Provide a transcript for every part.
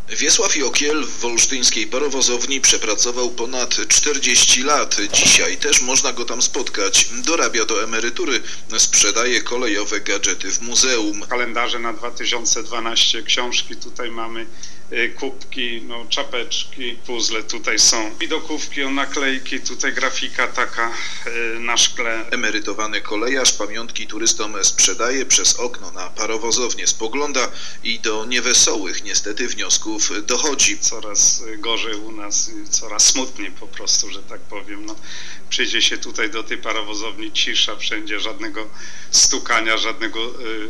Wiesław Jokiel w wolsztyńskiej parowozowni przepracował ponad 40 lat. Dzisiaj też można go tam spotkać. Dorabia do emerytury, sprzedaje kolejowe gadżety w muzeum. Kalendarze na 2012, książki tutaj mamy, kubki, czapeczki, puzzle tutaj są, widokówki, naklejki, tutaj grafika taka na szkle. Emerytowany kolejarz pamiątki turystom sprzedaje, przez okno na parowozownię spogląda i do niewesołych niestety wniosków dochodzi. Coraz gorzej u nas, coraz smutniej po prostu, że tak powiem. Przyjdzie się tutaj do tej parowozowni, cisza wszędzie, żadnego stukania, żadnego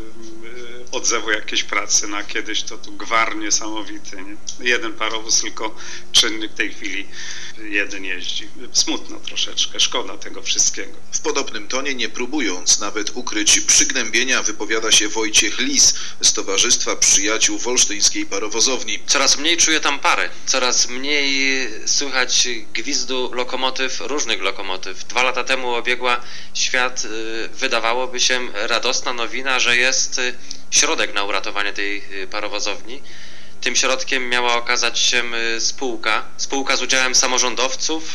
odzewu jakiejś pracy. Kiedyś to tu gwar niesamowity, nie? Jeden parowóz tylko czynny w tej chwili, jeden jeździ. Smutno troszeczkę, szkoda tego wszystkiego. W podobnym tonie, nie próbując nawet ukryć przygnębienia, wypowiada się Wojciech Lis z Towarzystwa Przyjaciół Wolsztyńskiej Parowozowni. Coraz mniej czuję tam pary, coraz mniej słychać gwizdu lokomotyw, różnych lokomotyw. 2 lata temu obiegła świat, wydawałoby się, radosna nowina, że jest środek na uratowanie tej parowozowni. Tym środkiem miała okazać się spółka z udziałem samorządowców,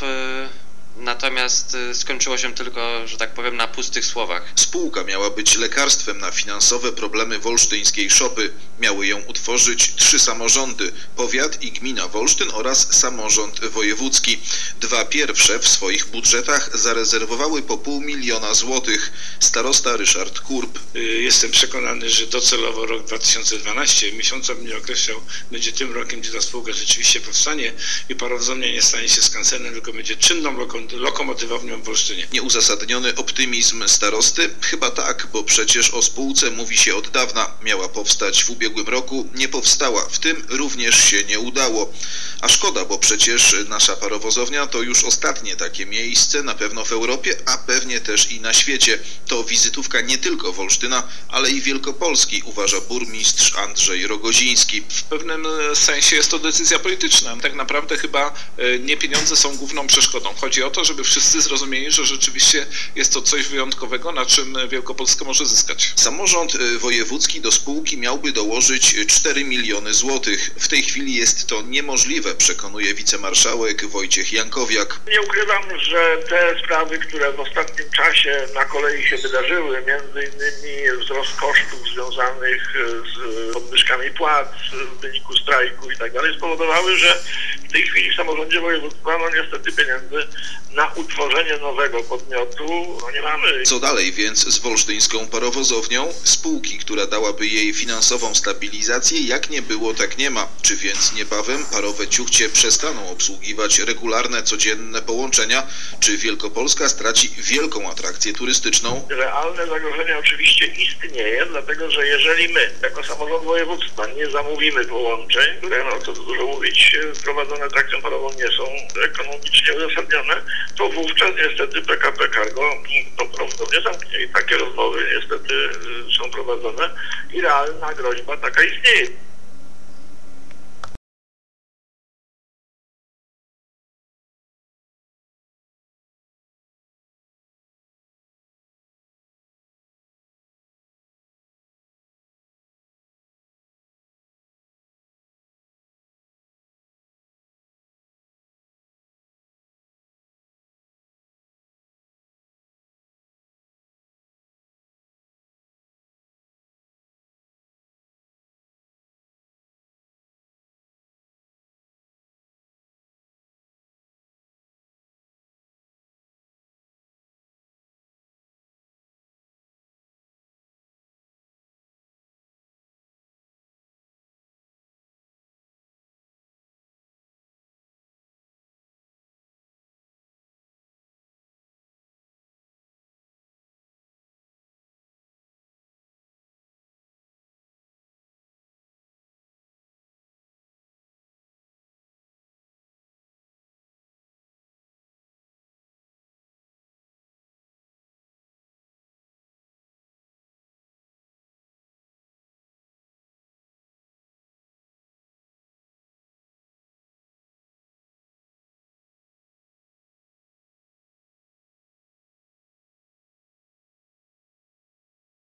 natomiast skończyło się tylko, że tak powiem, na pustych słowach. Spółka miała być lekarstwem na finansowe problemy wolsztyńskiej szopy. Miały ją utworzyć 3 samorządy: powiat i gmina Wolsztyn oraz samorząd wojewódzki. 2 pierwsze w swoich budżetach zarezerwowały po 500 000 złotych. Starosta Ryszard Kurb. Jestem przekonany, że docelowo rok 2012, miesiąca mnie określał, będzie tym rokiem, gdzie ta spółka rzeczywiście powstanie i parowozownia nie stanie się skansenem, tylko będzie czynną lokomotywownią w Wolsztynie. Nieuzasadniony optymizm starosty? Chyba tak, bo przecież o spółce mówi się od dawna. Miała powstać w ubiegłym roku, nie powstała. W tym również się nie udało. A szkoda, bo przecież nasza parowozownia to już ostatnie takie miejsce, na pewno w Europie, a pewnie też i na świecie. To wizytówka nie tylko Wolsztyna, ale i Wielkopolski, uważa burmistrz Andrzej Rogoziński. W pewnym sensie jest to decyzja polityczna. Tak naprawdę chyba nie pieniądze są główną przeszkodą. Chodzi o to, żeby wszyscy zrozumieli, że rzeczywiście jest to coś wyjątkowego, na czym Wielkopolska może zyskać. Samorząd wojewódzki do spółki miałby dołożyć 4 miliony złotych. W tej chwili jest to niemożliwe, przekonuje wicemarszałek Wojciech Jankowiak. Nie ukrywam, że te sprawy, które w ostatnim czasie na kolei się wydarzyły, między innymi wzrost kosztów związanych z podwyżkami płac w wyniku strajku i tak dalej, spowodowały, że w tej chwili w samorządzie województwa niestety pieniędzy na utworzenie nowego podmiotu nie mamy. Co dalej więc z wolsztyńską parowozownią? Spółki, która dałaby jej finansową stabilizację, jak nie było, tak nie ma. Czy więc niebawem parowe ciuchcie przestaną obsługiwać regularne, codzienne połączenia? Czy Wielkopolska straci wielką atrakcję turystyczną? Realne zagrożenie oczywiście istnieje, dlatego że jeżeli my, jako samorząd województwa, nie zamówimy połączeń, które, co tu dużo mówić, prowadzone trakcją parową nie są ekonomicznie uzasadnione, to wówczas niestety PKP Cargo to prawdopodobnie zamknie i takie rozmowy niestety są prowadzone i realna groźba taka istnieje.